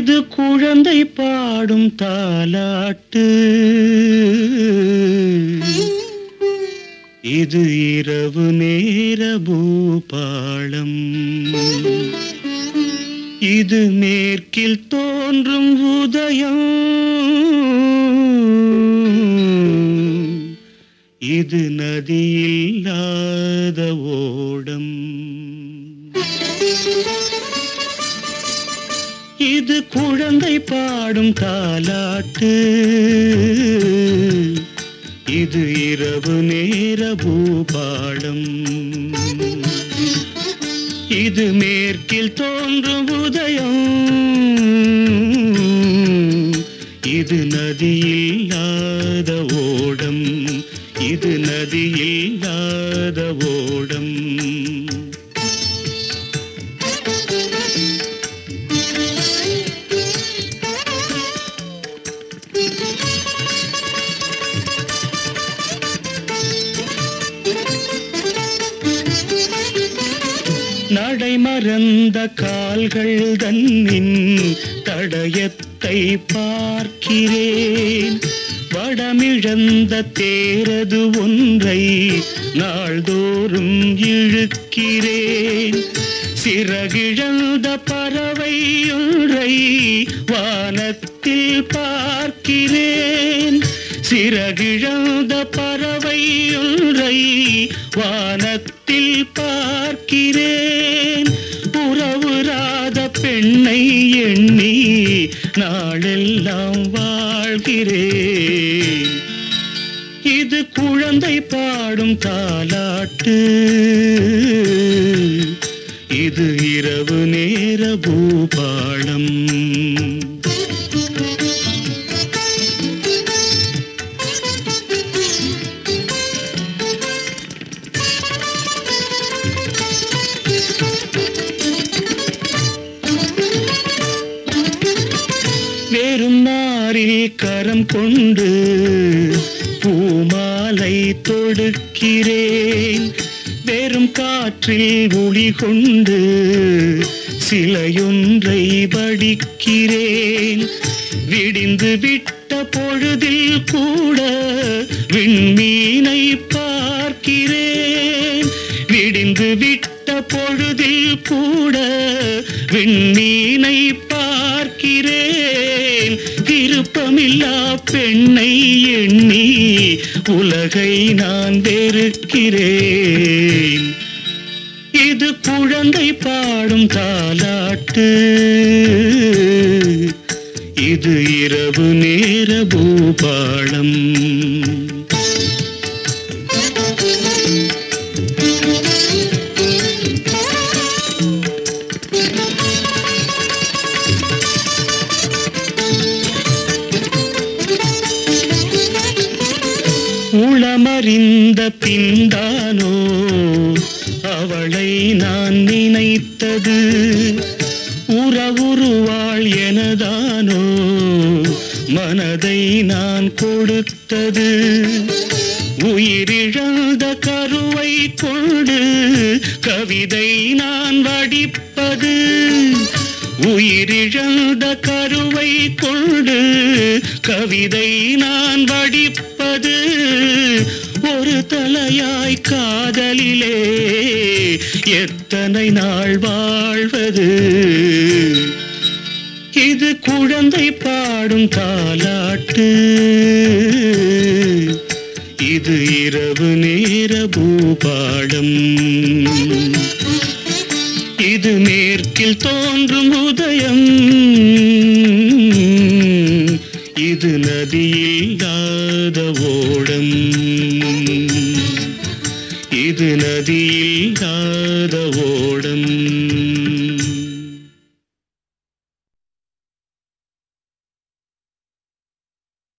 இது குழந்தை பாடும் தாலாட்டு, இது இரவு நேர பூபாளம், இது மேற்கில் தோன்றும் உதயம், இது நதியில்லாத ஓடம். இது குழந்தை பாடும் தாலாட்டு, இது இரவு நேர பூபாளம், இது மேற்கில் தோன்றும் உதயம், இது நதியில்லாத ஓடம், இது நதியில்லாத ஓடம். நடைமறந்த கால்கள் தன்னின் தடயத்தை பார்க்கிறேன், வடமிழந்த தேரது ஒன்றை நாள்தோறும் இழுக்கிறேன், சிறகிழந்த பறவை ஒன்றை வானத்தில் பார்க்கிறேன், சிறகிழந்த பறவை ஒன்றை வானத்தில் பார்க்கிறேன், உறவுறாத பெண்ணை எண்ணி நாளெல்லாம் வாழ்கிறேன். இது குழந்தை பாடும் தாலாட்டு, இது இரவு நேர பூபாளம். வேறும் நாரில் கரம் கொண்டு பூமாலை தொடுக்கிறேன், வெறும் காற்றில் ஒளி கொண்டு சிலையொன்றை வடிக்கிறேன், விடிந்து விட்ட பொழுதில் கூட விண்மீனை பார்க்கிறேன், விடிந்து விட்ட பொழுதில் கூட விண்மீனை பார்க்கிறேன், விருப்பமில்லா பெண்ணை எண்ணி உலகை நான் வெறுக்கிறேன். இது குழந்தை பாடும் தாலாட்டு, இது இரவு நேர பூபாளம். உளமறிந்த பின்தானோ அவளை நான் நினைத்தது, உறவுருவாள் எனதானோ மனதை நான் கொடுத்தது, உயிரிழந்த கருவை கொண்டு கவிதை நான் வடிப்பது, உயிரிழந்த கருவை கொண்டு கவிதை நான் வடிப்பது, ஒரு தலையாய் காதலிலே எத்தனை நாள் வாழ்வது. இது குழந்தை பாடும் தாலாட்டு, இது இரவு நேர பூபாளம், இது மேற்கில் தோன்றும் உதயம், இது நதியில்லாத ஓடம், இது நதியில்லாத ஓடம்.